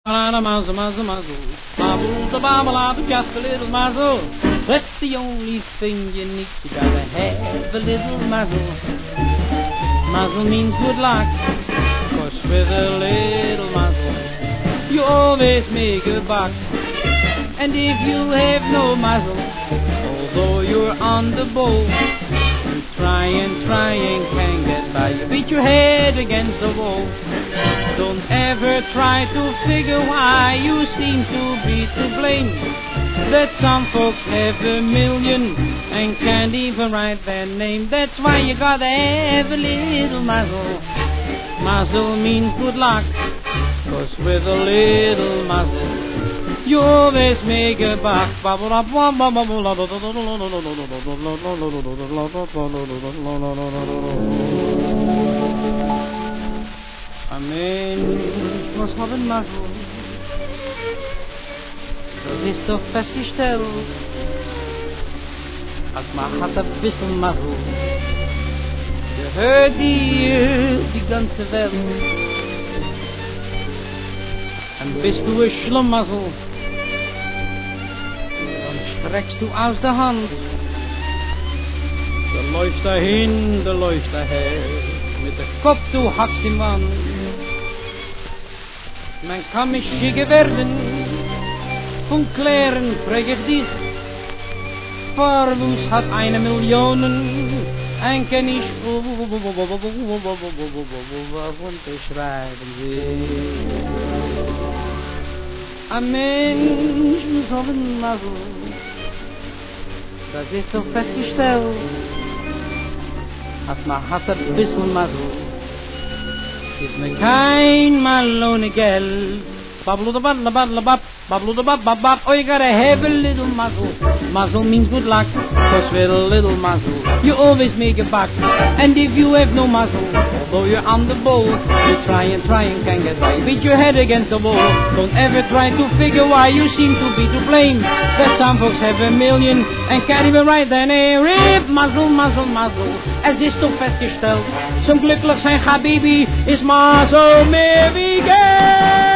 Mazel, mazel, mazel. Mazel, the babble, just a little mazel. That's the only thing you need. You gotta have a little mazel. Mazel means good luck. 'Cause with a little mazel, you always make a buck. And if you have no mazel, although you're on the bowl, you try and can't get by. You beat your head against the wall. Don't ever try to figure why you seem to be to blame. That some folks have a million and can't even write their name. That's why you gotta have a little mazel. Mazel means good luck. 'Cause with a little mazel, you always make a buck. Ein Mensch muss haben Mazel. Das ist doch festgestellt. Als man hat ein bisschen Mazel, gehört dir die ganze Welt. Und bist du ein Schlummazel, dann streckst du aus der Hand. Der läuft dahin, der läuft daher. Mit der Kopf, du hackst ihm an. Man kann mich schicken werden, von klären frag ich dich. Vorwus hat 1 Million, ein kann ich unterschreiben will. Ein Mensch muss haben Mazel, das ist doch festgestellt. Als man hat ein bisschen Mazel, gibt mir kein Mal ohne Geld. Babbludabadlabadlabab, babbludabababab. Oh, you gotta have a little mazel. Mazel means good luck. 'Cause with a little mazel, you always make a buck. And if you have no mazel, although you're on the bowl, you try and can't get by. Beat your head against the wall. Don't ever try to figure why you seem to be to blame. That some folks have a million and can't even write their name. Rip, mazel, mazel, mazel. Es ist doch festgestellt, zum glücklich sein Habibi ist Mazel mehr wie Geld.